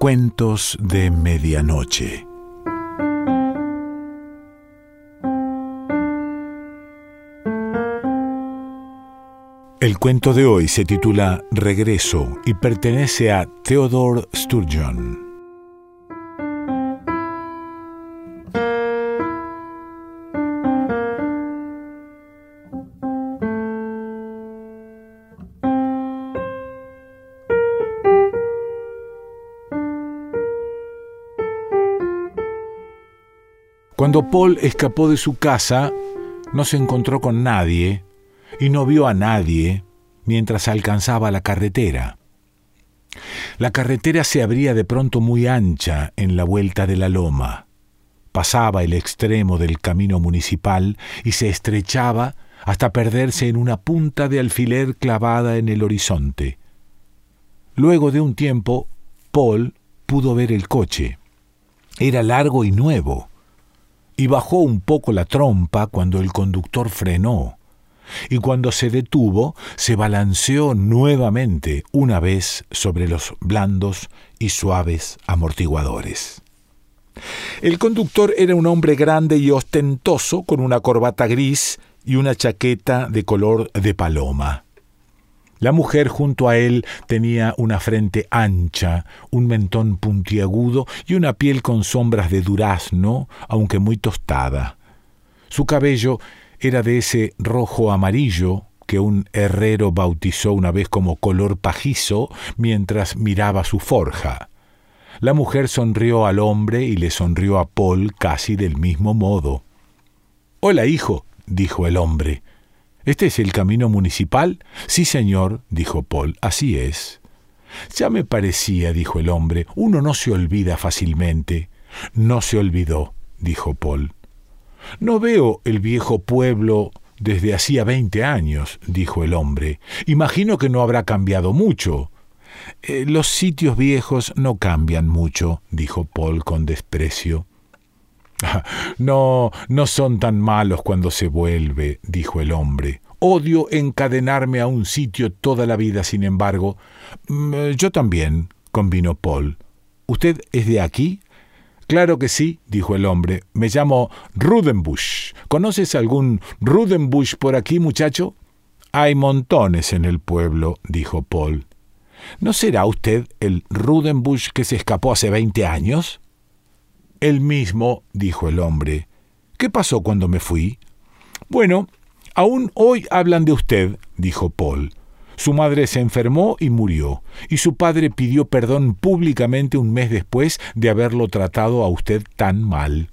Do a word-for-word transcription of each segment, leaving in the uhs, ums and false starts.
Cuentos de Medianoche. El cuento de hoy se titula Regreso y pertenece a Theodore Sturgeon. Cuando Paul escapó de su casa, no se encontró con nadie y no vio a nadie mientras alcanzaba la carretera. La carretera se abría de pronto muy ancha en la vuelta de la loma. Pasaba el extremo del camino municipal y se estrechaba hasta perderse en una punta de alfiler clavada en el horizonte. Luego de un tiempo, Paul pudo ver el coche. Era largo y nuevo, y bajó un poco la trompa cuando el conductor frenó, y cuando se detuvo, se balanceó nuevamente una vez sobre los blandos y suaves amortiguadores. El conductor era un hombre grande y ostentoso, con una corbata gris y una chaqueta de color de paloma. La mujer junto a él tenía una frente ancha, un mentón puntiagudo y una piel con sombras de durazno, aunque muy tostada. Su cabello era de ese rojo amarillo que un herrero bautizó una vez como color pajizo mientras miraba su forja. La mujer sonrió al hombre y le sonrió a Paul casi del mismo modo. «Hola, hijo», dijo el hombre. «¿Este es el camino municipal?» «Sí, señor», dijo Paul, «así es». «Ya me parecía», dijo el hombre, «uno no se olvida fácilmente». «No se olvidó», dijo Paul. «No veo el viejo pueblo desde hacía veinte años», dijo el hombre. «Imagino que no habrá cambiado mucho». Eh, «Los sitios viejos no cambian mucho», dijo Paul con desprecio. «No, no son tan malos cuando se vuelve», dijo el hombre. «Odio encadenarme a un sitio toda la vida, sin embargo». «Yo también», convino Paul. «¿Usted es de aquí?» «Claro que sí», dijo el hombre. «Me llamo Rudenbush. ¿Conoces algún Rudenbush por aquí, muchacho?» «Hay montones en el pueblo», dijo Paul. «¿No será usted el Rudenbush que se escapó hace veinte años?» «El mismo», dijo el hombre. «¿Qué pasó cuando me fui?» «Bueno, aún hoy hablan de usted», dijo Paul. «Su madre se enfermó y murió, y su padre pidió perdón públicamente un mes después de haberlo tratado a usted tan mal».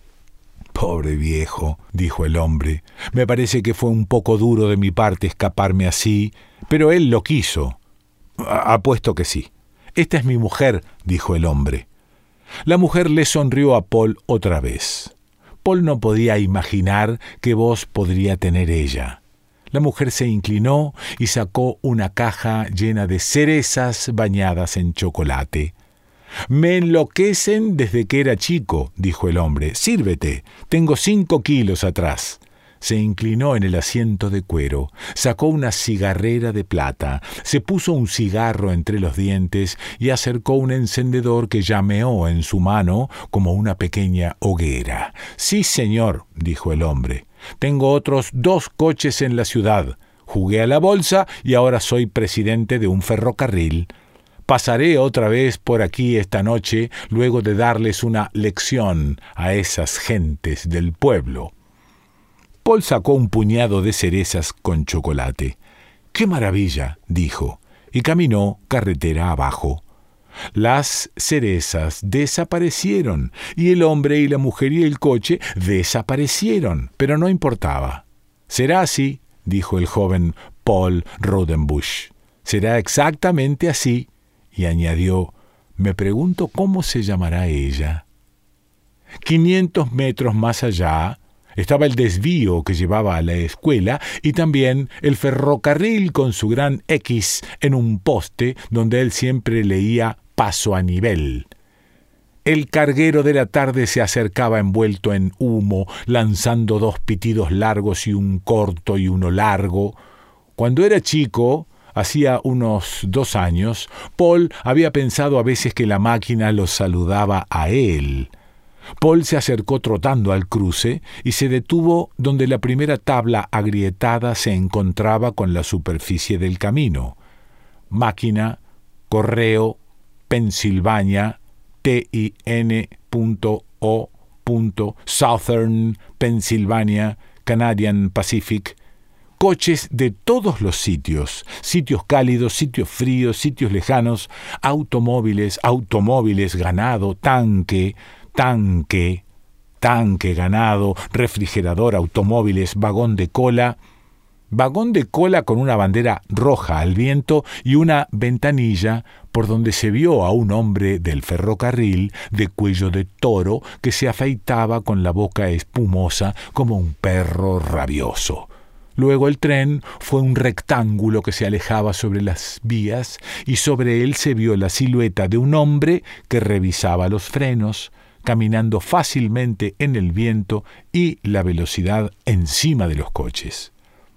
«Pobre viejo», dijo el hombre. «Me parece que fue un poco duro de mi parte escaparme así, pero él lo quiso». «Apuesto que sí». «Esta es mi mujer», dijo el hombre. La mujer le sonrió a Paul otra vez. Paul no podía imaginar qué voz podría tener ella. La mujer se inclinó y sacó una caja llena de cerezas bañadas en chocolate. «Me enloquecen desde que era chico», dijo el hombre. «Sírvete, tengo cinco kilos atrás». Se inclinó en el asiento de cuero, sacó una cigarrera de plata, se puso un cigarro entre los dientes y acercó un encendedor que llameó en su mano como una pequeña hoguera. «Sí, señor», dijo el hombre. «Tengo otros dos coches en la ciudad. Jugué a la bolsa y ahora soy presidente de un ferrocarril. Pasaré otra vez por aquí esta noche luego de darles una lección a esas gentes del pueblo». Paul sacó un puñado de cerezas con chocolate. «¡Qué maravilla!», dijo, y caminó carretera abajo. Las cerezas desaparecieron, y el hombre y la mujer y el coche desaparecieron, pero no importaba. «Será así», dijo el joven Paul Rudenbush. «Será exactamente así», y añadió, «me pregunto cómo se llamará ella». Quinientos metros más allá estaba el desvío que llevaba a la escuela y también el ferrocarril con su gran X en un poste donde él siempre leía «Paso a nivel». El carguero de la tarde se acercaba envuelto en humo, lanzando dos pitidos largos y un corto y uno largo. Cuando era chico, Hacía unos dos años, Paul había pensado a veces que la máquina los saludaba a él. Paul se acercó trotando al cruce y se detuvo donde la primera tabla agrietada se encontraba con la superficie del camino. Máquina, correo, Pensilvania, T I N O Southern Pennsylvania, Canadian Pacific. Coches de todos los sitios, sitios cálidos, sitios fríos, sitios lejanos, automóviles, automóviles, ganado, tanque, tanque, tanque, ganado, refrigerador, automóviles, vagón de cola, vagón de cola con una bandera roja al viento y una ventanilla por donde se vio a un hombre del ferrocarril de cuello de toro que se afeitaba con la boca espumosa como un perro rabioso. Luego el tren fue un rectángulo que se alejaba sobre las vías y sobre él se vio la silueta de un hombre que revisaba los frenos, caminando fácilmente en el viento y la velocidad encima de los coches.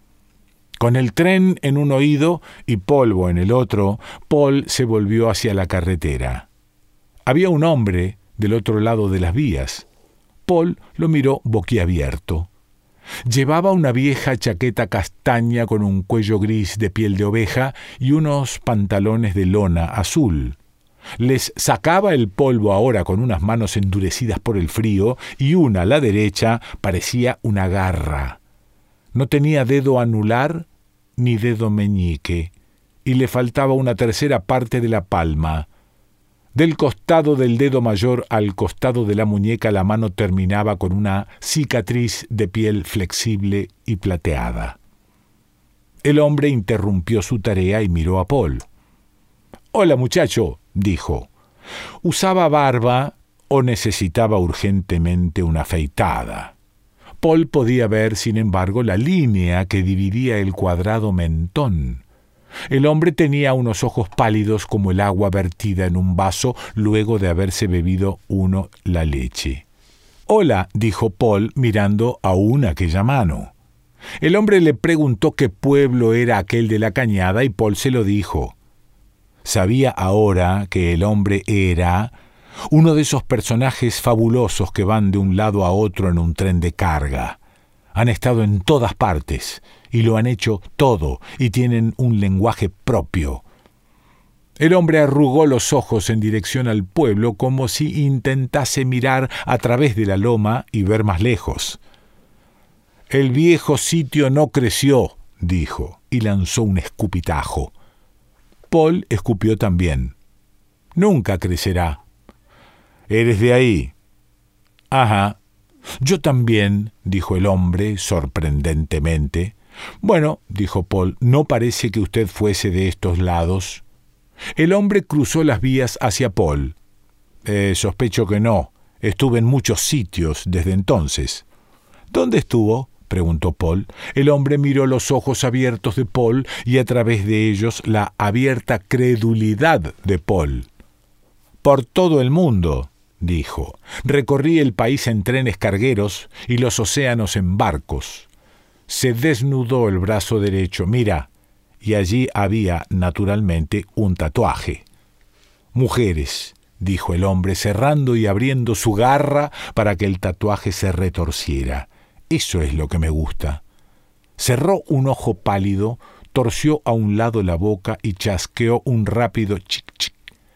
Con el tren en un oído y polvo en el otro, Paul se volvió hacia la carretera. Había un hombre del otro lado de las vías. Paul lo miró boquiabierto. Llevaba una vieja chaqueta castaña con un cuello gris de piel de oveja y unos pantalones de lona azul. Les sacaba el polvo ahora con unas manos endurecidas por el frío y una, a la derecha, parecía una garra. No tenía dedo anular ni dedo meñique, y le faltaba una tercera parte de la palma. Del costado del dedo mayor al costado de la muñeca la mano terminaba con una cicatriz de piel flexible y plateada. El hombre interrumpió su tarea y miró a Paul. «Hola, muchacho», dijo. ¿Usaba barba o necesitaba urgentemente una afeitada? Paul podía ver, sin embargo, la línea que dividía el cuadrado mentón. El hombre tenía unos ojos pálidos como el agua vertida en un vaso luego de haberse bebido uno la leche. «Hola», dijo Paul, mirando aún aquella mano. El hombre le preguntó qué pueblo era aquel de la cañada y Paul se lo dijo. Sabía ahora que el hombre era uno de esos personajes fabulosos que van de un lado a otro en un tren de carga. Han estado en todas partes y lo han hecho todo y tienen un lenguaje propio. El hombre arrugó los ojos en dirección al pueblo como si intentase mirar a través de la loma y ver más lejos. «El viejo sitio no creció», dijo, y lanzó un escupitajo. Paul escupió también. «Nunca crecerá». «¿Eres de ahí?» «Ajá». «Yo también», dijo el hombre sorprendentemente. «Bueno», dijo Paul, «no parece que usted fuese de estos lados». El hombre cruzó las vías hacia Paul. Eh, sospecho que no. Estuve en muchos sitios desde entonces». «¿Dónde estuvo?», preguntó Paul. El hombre miró los ojos abiertos de Paul y a través de ellos la abierta credulidad de Paul. «Por todo el mundo», dijo. «Recorrí el país en trenes cargueros y los océanos en barcos». Se desnudó el brazo derecho. «Mira», y allí había, naturalmente, un tatuaje. «Mujeres», dijo el hombre, cerrando y abriendo su garra para que el tatuaje se retorciera. «Eso es lo que me gusta». Cerró un ojo pálido, torció a un lado la boca y chasqueó un rápido chic-chic.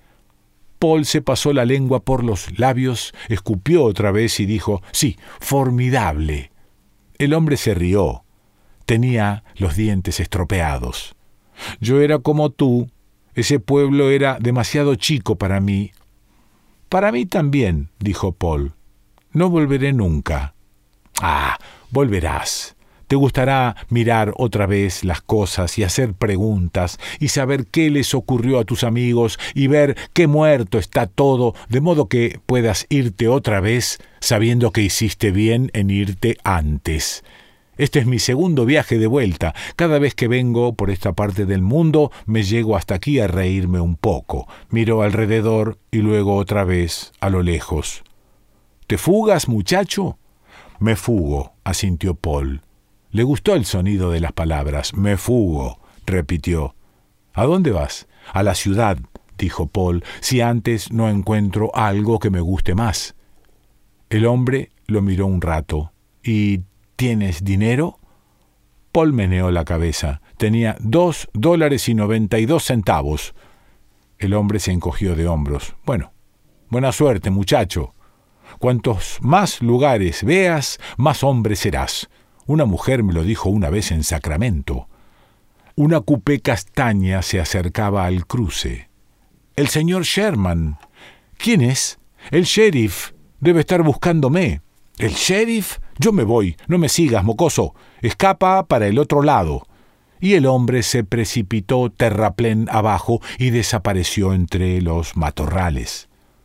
Paul se pasó la lengua por los labios, escupió otra vez y dijo, «Sí, formidable». El hombre se rió. Tenía los dientes estropeados. «Yo era como tú. Ese pueblo era demasiado chico para mí». «Para mí también», dijo Paul. «No volveré nunca». «Ah, volverás. Te gustará mirar otra vez las cosas y hacer preguntas y saber qué les ocurrió a tus amigos y ver qué muerto está todo, de modo que puedas irte otra vez sabiendo que hiciste bien en irte antes. Este es mi segundo viaje de vuelta. Cada vez que vengo por esta parte del mundo me llego hasta aquí a reírme un poco. Miro alrededor y luego otra vez a lo lejos». «¿Te fugas, muchacho?» «Me fugo», asintió Paul. Le gustó el sonido de las palabras. «Me fugo», repitió. ¿A dónde vas? A la ciudad, dijo Paul, si antes no encuentro algo que me guste más. El hombre lo miró un rato. ¿Y tienes dinero? Paul meneó la cabeza. Tenía dos dólares y noventa y dos centavos. El hombre se encogió de hombros. Bueno, buena suerte, muchacho. Cuantos más lugares veas, más hombre serás. Una mujer me lo dijo una vez en Sacramento. Una cupé castaña se acercaba al cruce. El señor Sherman. ¿Quién es? El sheriff. Debe estar buscándome. ¿El sheriff? Yo me voy. No me sigas, mocoso. Escapa para el otro lado. Y el hombre se precipitó terraplén abajo y desapareció entre los matorrales.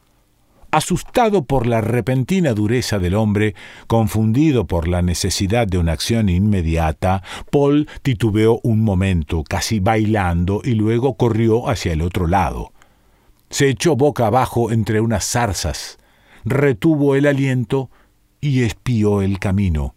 Asustado por la repentina dureza del hombre, confundido por la necesidad de una acción inmediata, Paul titubeó un momento, casi bailando, y luego corrió hacia el otro lado. Se echó boca abajo entre unas zarzas, retuvo el aliento y espió el camino.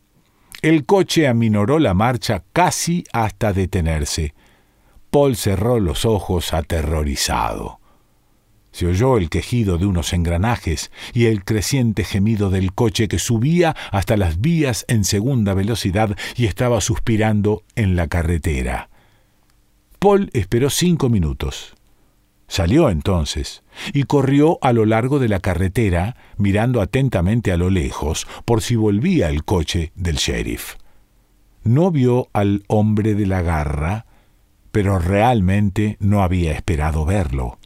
El coche aminoró la marcha casi hasta detenerse. Paul cerró los ojos aterrorizado. Se oyó el quejido de unos engranajes y el creciente gemido del coche que subía hasta las vías en segunda velocidad y estaba suspirando en la carretera. Paul esperó cinco minutos. Salió entonces y corrió a lo largo de la carretera, mirando atentamente a lo lejos por si volvía el coche del sheriff. No vio al hombre de la garra, pero realmente no había esperado verlo.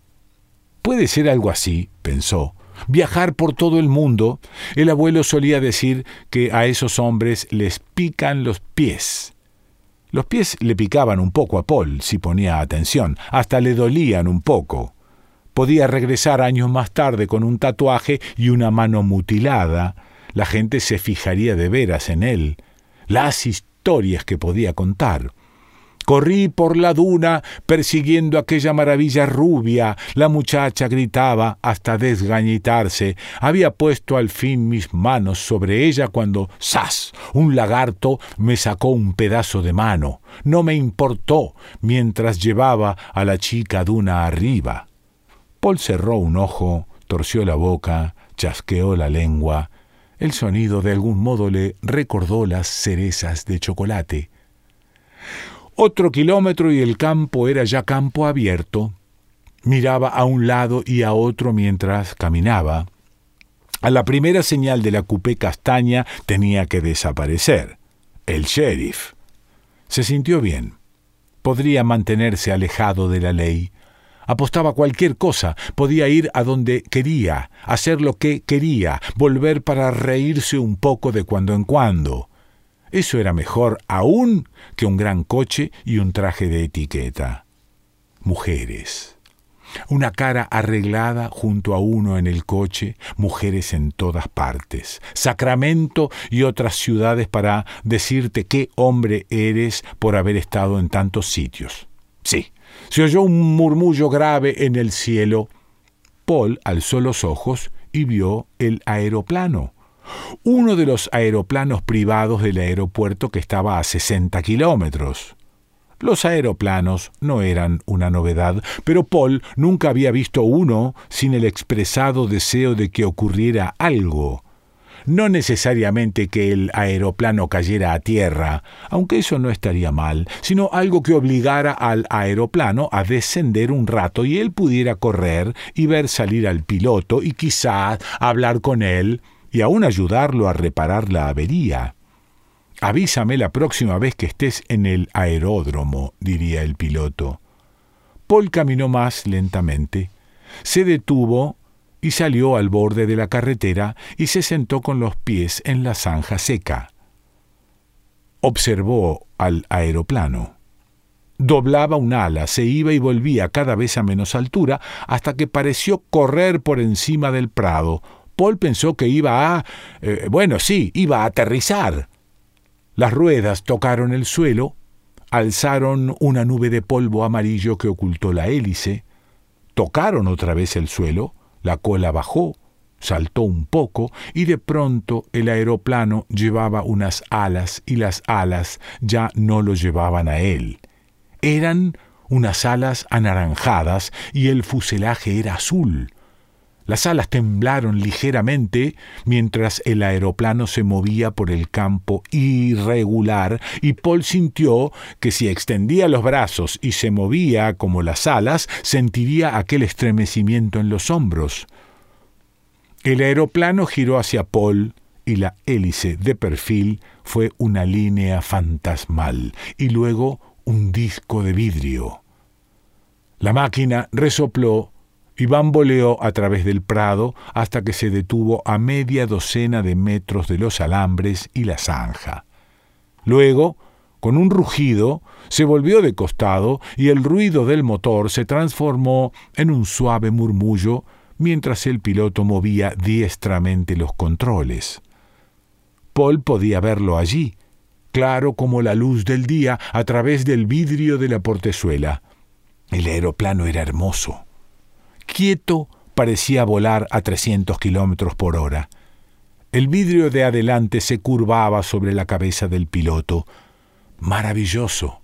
Puede ser algo así, pensó, viajar por todo el mundo. El abuelo solía decir que a esos hombres les pican los pies. Los pies le picaban un poco a Paul, si ponía atención, hasta le dolían un poco. Podía regresar años más tarde con un tatuaje y una mano mutilada. La gente se fijaría de veras en él. Las historias que podía contar. Corrí por la duna persiguiendo aquella maravilla rubia. La muchacha gritaba hasta desgañitarse. Había puesto al fin mis manos sobre ella cuando, ¡zas!, un lagarto me sacó un pedazo de mano. No me importó mientras llevaba a la chica duna arriba. Paul cerró un ojo, torció la boca, chasqueó la lengua. El sonido de algún modo le recordó las cerezas de chocolate. Otro kilómetro y el campo era ya campo abierto. Miraba a un lado y a otro mientras caminaba. A la primera señal de la cupé castaña tenía que desaparecer. El sheriff. Se sintió bien. Podría mantenerse alejado de la ley. Apostaba cualquier cosa. Podía ir a donde quería, hacer lo que quería, volver para reírse un poco de cuando en cuando. Eso era mejor aún que un gran coche y un traje de etiqueta. Mujeres. Una cara arreglada junto a uno en el coche, mujeres en todas partes. Sacramento y otras ciudades para decirte qué hombre eres por haber estado en tantos sitios. Sí, se oyó un murmullo grave en el cielo. Paul alzó los ojos y vio el aeroplano. Uno de los aeroplanos privados del aeropuerto que estaba a sesenta kilómetros. Los aeroplanos no eran una novedad, pero Paul nunca había visto uno sin el expresado deseo de que ocurriera algo. No necesariamente que el aeroplano cayera a tierra, aunque eso no estaría mal, sino algo que obligara al aeroplano a descender un rato y él pudiera correr y ver salir al piloto y quizás hablar con él y aún ayudarlo a reparar la avería. «Avísame la próxima vez que estés en el aeródromo», diría el piloto. Paul caminó más lentamente, se detuvo y salió al borde de la carretera y se sentó con los pies en la zanja seca. Observó al aeroplano. Doblaba un ala, se iba y volvía cada vez a menos altura hasta que pareció correr por encima del prado. Paul pensó que iba a... Eh, bueno, sí, iba a aterrizar. Las ruedas tocaron el suelo, alzaron una nube de polvo amarillo que ocultó la hélice, tocaron otra vez el suelo, la cola bajó, saltó un poco y de pronto el aeroplano llevaba unas alas y las alas ya no lo llevaban a él. Eran unas alas anaranjadas y el fuselaje era azul. Las alas temblaron ligeramente mientras el aeroplano se movía por el campo irregular y Paul sintió que si extendía los brazos y se movía como las alas, sentiría aquel estremecimiento en los hombros. El aeroplano giró hacia Paul y la hélice de perfil fue una línea fantasmal y luego un disco de vidrio. La máquina resopló y bamboleó a través del prado hasta que se detuvo a media docena de metros de los alambres y la zanja. Luego, con un rugido, se volvió de costado y el ruido del motor se transformó en un suave murmullo mientras el piloto movía diestramente los controles. Paul podía verlo allí, claro como la luz del día a través del vidrio de la portezuela. El aeroplano era hermoso. Quieto, parecía volar a trescientos kilómetros por hora. El vidrio de adelante se curvaba sobre la cabeza del piloto. Maravilloso.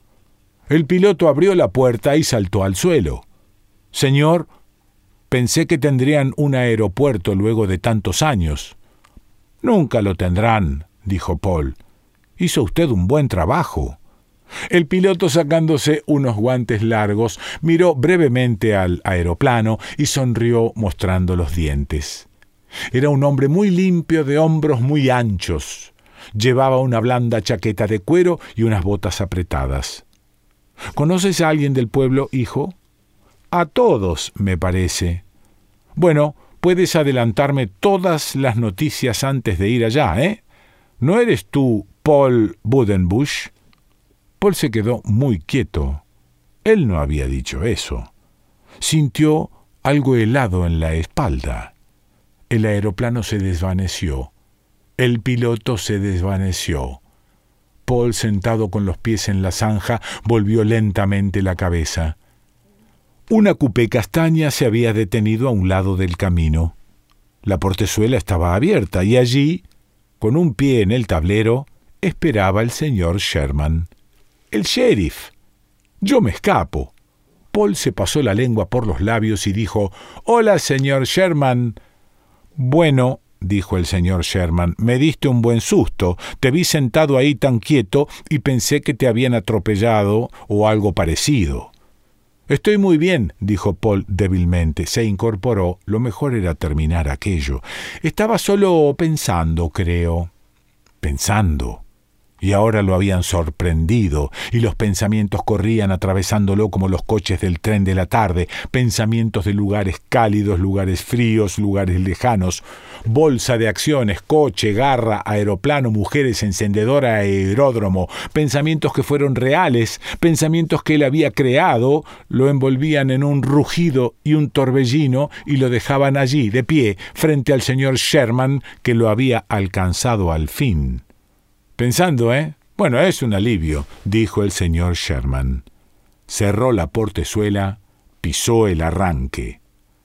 El piloto abrió la puerta y saltó al suelo. «Señor, pensé que tendrían un aeropuerto luego de tantos años». «Nunca lo tendrán», dijo Paul. «Hizo usted un buen trabajo». El piloto, sacándose unos guantes largos, miró brevemente al aeroplano y sonrió mostrando los dientes. Era un hombre muy limpio, de hombros muy anchos. Llevaba una blanda chaqueta de cuero y unas botas apretadas. «¿Conoces a alguien del pueblo, hijo?» «A todos, me parece». «Bueno, puedes adelantarme todas las noticias antes de ir allá, ¿eh? ¿No eres tú Paul Budenbush?» Paul se quedó muy quieto. Él no había dicho eso. Sintió algo helado en la espalda. El aeroplano se desvaneció. El piloto se desvaneció. Paul, sentado con los pies en la zanja, volvió lentamente la cabeza. Una coupé castaña se había detenido a un lado del camino. La portezuela estaba abierta y allí, con un pie en el tablero, esperaba el señor Sherman. «El sheriff. Yo me escapo». Paul se pasó la lengua por los labios y dijo: «Hola, señor Sherman». «Bueno», dijo el señor Sherman, «me diste un buen susto. Te vi sentado ahí tan quieto y pensé que te habían atropellado o algo parecido». «Estoy muy bien», dijo Paul débilmente. Se incorporó. Lo mejor era terminar aquello. «Estaba solo pensando, creo». «Pensando». Y ahora lo habían sorprendido, y los pensamientos corrían atravesándolo como los coches del tren de la tarde, pensamientos de lugares cálidos, lugares fríos, lugares lejanos, bolsa de acciones, coche, garra, aeroplano, mujeres, encendedora, aeródromo, pensamientos que fueron reales, pensamientos que él había creado, lo envolvían en un rugido y un torbellino y lo dejaban allí, de pie, frente al señor Sherman, que lo había alcanzado al fin. «Pensando, ¿eh? Bueno, es un alivio», dijo el señor Sherman. Cerró la portezuela, pisó el arranque.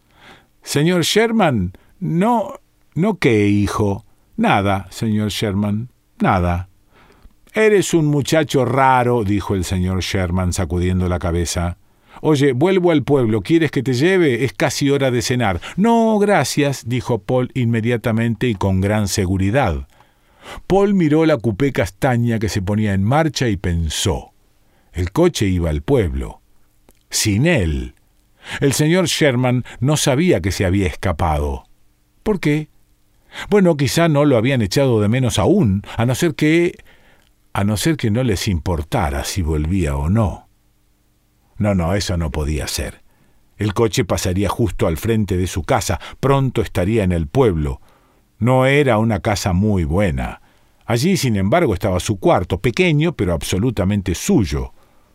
«Señor Sherman, no... ¿no qué, hijo?» «Nada, señor Sherman, nada». «Eres un muchacho raro», dijo el señor Sherman, sacudiendo la cabeza. «Oye, vuelvo al pueblo. ¿Quieres que te lleve? Es casi hora de cenar». «No, gracias», dijo Paul inmediatamente y con gran seguridad. Paul miró la coupé castaña que se ponía en marcha y pensó. El coche iba al pueblo. Sin él. El señor Sherman no sabía que se había escapado. ¿Por qué? Bueno, quizá no lo habían echado de menos aún, a no ser que... a no ser que no les importara si volvía o no. No, no, eso no podía ser. El coche pasaría justo al frente de su casa, pronto estaría en el pueblo. No era una casa muy buena. Allí, sin embargo, estaba su cuarto, pequeño, pero absolutamente suyo.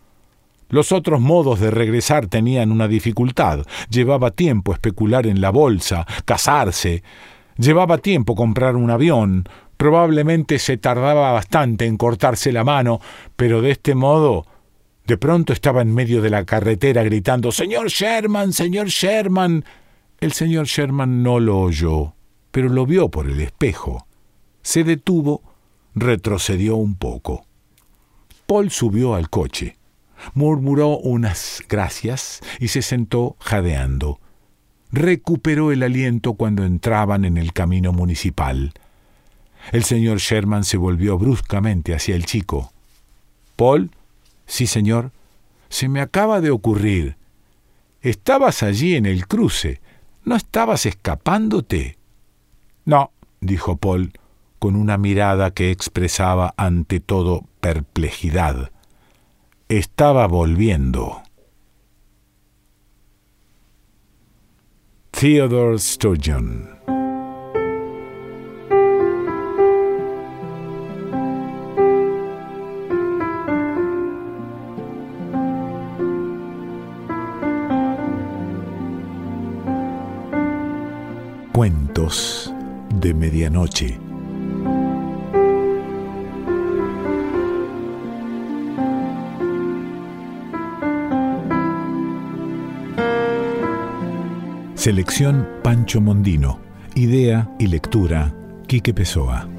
Los otros modos de regresar tenían una dificultad. Llevaba tiempo especular en la bolsa, casarse. Llevaba tiempo comprar un avión. Probablemente se tardaba bastante en cortarse la mano, pero de este modo... De pronto estaba en medio de la carretera gritando: «¡Señor Sherman! ¡Señor Sherman!». El señor Sherman no lo oyó, pero lo vio por el espejo. Se detuvo, retrocedió un poco. Paul subió al coche. Murmuró unas gracias y se sentó jadeando. Recuperó el aliento cuando entraban en el camino municipal. El señor Sherman se volvió bruscamente hacia el chico. «Paul». «Sí, señor». «Se me acaba de ocurrir. Estabas allí en el cruce. ¿No estabas escapándote?» «No», dijo Paul, con una mirada que expresaba ante todo perplejidad. «Estaba volviendo». Theodore Sturgeon. Cuentos de medianoche. Selección Pancho Mondino. Idea y lectura Quique Pessoa.